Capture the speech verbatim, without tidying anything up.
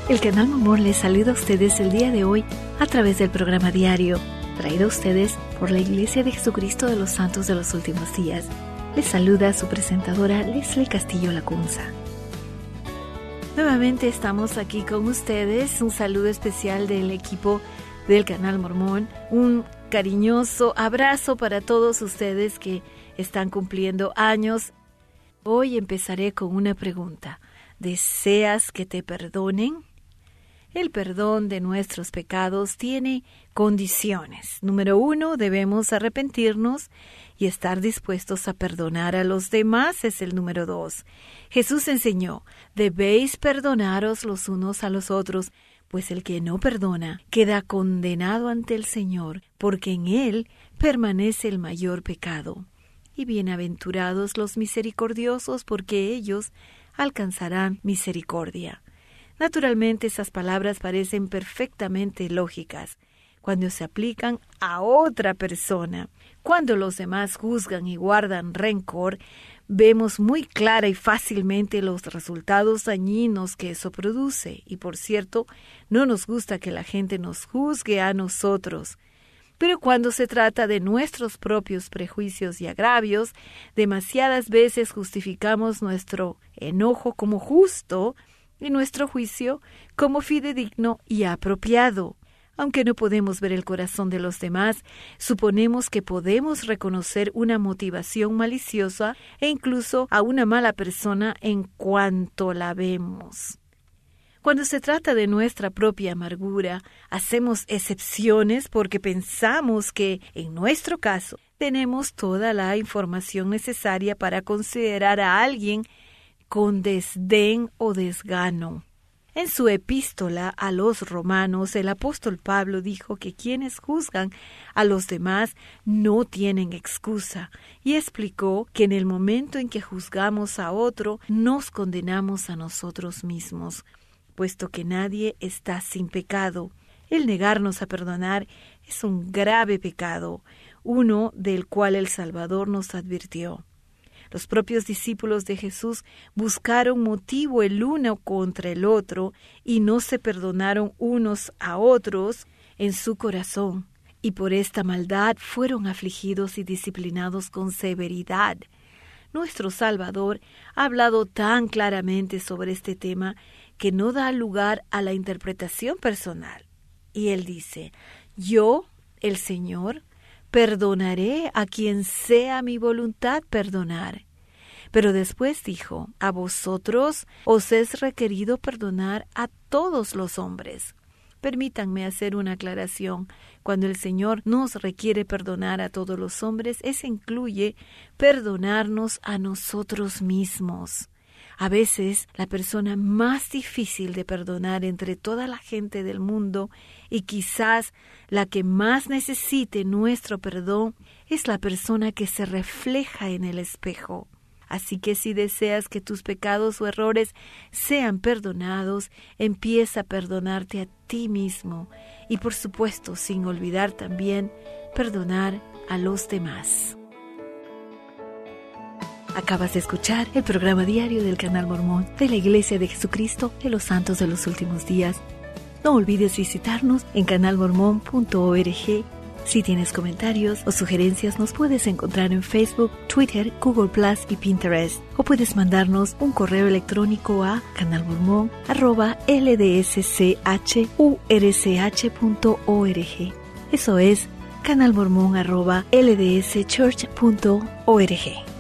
El Canal Mormón les saluda a ustedes el día de hoy a través del programa diario, traído a ustedes por la Iglesia de Jesucristo de los Santos de los Últimos Días. Les saluda su presentadora Leslie Castillo Lacunza. Nuevamente estamos aquí con ustedes. Un saludo especial del equipo del Canal Mormón. Un cariñoso abrazo para todos ustedes que están cumpliendo años. Hoy empezaré con una pregunta. ¿Deseas que te perdonen? El perdón de nuestros pecados tiene condiciones. Número uno, debemos arrepentirnos y estar dispuestos a perdonar a los demás, es el número dos. Jesús enseñó, debéis perdonaros los unos a los otros, pues el que no perdona queda condenado ante el Señor, porque en él permanece el mayor pecado. Y bienaventurados los misericordiosos, porque ellos alcanzarán misericordia. Naturalmente, esas palabras parecen perfectamente lógicas cuando se aplican a otra persona. Cuando los demás juzgan y guardan rencor, vemos muy clara y fácilmente los resultados dañinos que eso produce. Y por cierto, no nos gusta que la gente nos juzgue a nosotros. Pero cuando se trata de nuestros propios prejuicios y agravios, demasiadas veces justificamos nuestro enojo como justo y nuestro juicio como fidedigno y apropiado. Aunque no podemos ver el corazón de los demás, suponemos que podemos reconocer una motivación maliciosa e incluso a una mala persona en cuanto la vemos. Cuando se trata de nuestra propia amargura, hacemos excepciones porque pensamos que, en nuestro caso, tenemos toda la información necesaria para considerar a alguien con desdén o desgano. En su epístola a los romanos, el apóstol Pablo dijo que quienes juzgan a los demás no tienen excusa, y explicó que en el momento en que juzgamos a otro, nos condenamos a nosotros mismos, puesto que nadie está sin pecado. El negarnos a perdonar es un grave pecado, uno del cual el Salvador nos advirtió. Los propios discípulos de Jesús buscaron motivo el uno contra el otro y no se perdonaron unos a otros en su corazón, y por esta maldad fueron afligidos y disciplinados con severidad. Nuestro Salvador ha hablado tan claramente sobre este tema que no da lugar a la interpretación personal. Y Él dice, yo, el Señor, perdonaré a quien sea mi voluntad perdonar. Pero después dijo, a vosotros os es requerido perdonar a todos los hombres. Permítanme hacer una aclaración. Cuando el Señor nos requiere perdonar a todos los hombres, eso incluye perdonarnos a nosotros mismos. A veces, la persona más difícil de perdonar entre toda la gente del mundo y quizás la que más necesite nuestro perdón es la persona que se refleja en el espejo. Así que si deseas que tus pecados o errores sean perdonados, empieza a perdonarte a ti mismo y, por supuesto, sin olvidar también perdonar a los demás. Acabas de escuchar el programa diario del Canal Mormón de la Iglesia de Jesucristo de los Santos de los Últimos Días. No olvides visitarnos en canal mormón punto org. Si tienes comentarios o sugerencias, nos puedes encontrar en Facebook, Twitter, Google Plus y Pinterest. O puedes mandarnos un correo electrónico a canalmormón arroba l d s c h u r c h punto org. Eso es canalmormón arroba l d s church punto org.